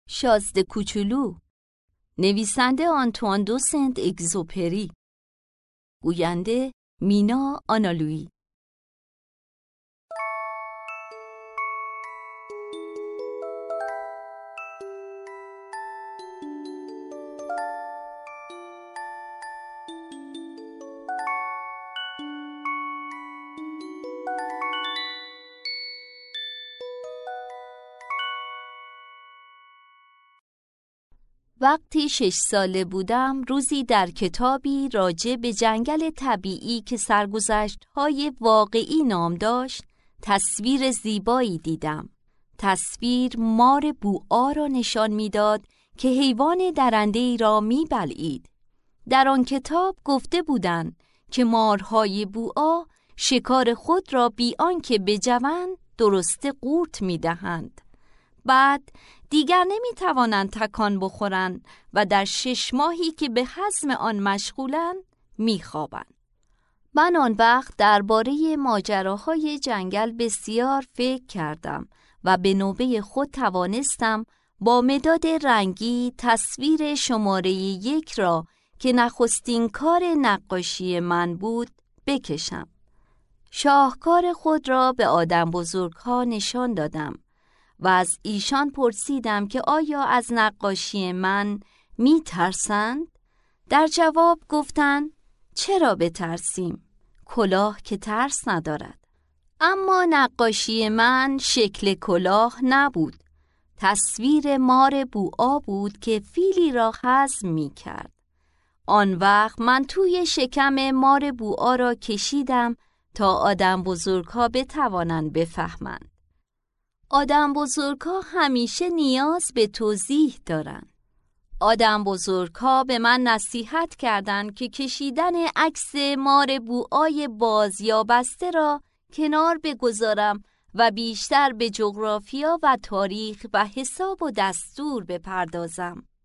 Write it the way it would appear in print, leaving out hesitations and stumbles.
شازده کوچولو، نویسنده آنتوان دو سنت اگزوپری، گوینده مینا آنالویی. وقتی 6 ساله بودم روزی در کتابی راجع به جنگل طبیعی که سرگذشت‌های واقعی نام داشت تصویر زیبایی دیدم. تصویر مار بوآ را نشان می‌داد که حیوان درنده‌ای را می‌بلعید. در آن کتاب گفته بودند که مارهای بوآ شکار خود را بی آنکه بجوند درسته قورت می‌دهند. بعد دیگر نمی‌توانند تکان بخورند و در 6 ماهی که به هضم آن مشغولند می‌خوابند. من آن وقت درباره ماجراهای جنگل بسیار فکر کردم و به نوبه خود توانستم با مداد رنگی تصویر شماره 1 را که نخستین کار نقاشی من بود بکشم. شاهکار خود را به آدم بزرگ‌ها نشان دادم و از ایشان پرسیدم که آیا از نقاشی من می ترسند؟ در جواب گفتند چرا بترسیم؟ کلاه که ترس ندارد. اما نقاشی من شکل کلاه نبود. تصویر مار بوآ بود که فیلی را هضم می کرد. آن وقت من توی شکم مار بوآ را کشیدم تا آدم بزرگ‌ها بتوانند بفهمند. آدم بزرگ‌ها همیشه نیاز به توضیح دارند. آدم بزرگ‌ها به من نصیحت کردند که کشیدن عکس مار بوآی باز یا بسته را کنار بگذارم و بیشتر به جغرافیا و تاریخ و حساب و دستور بپردازم.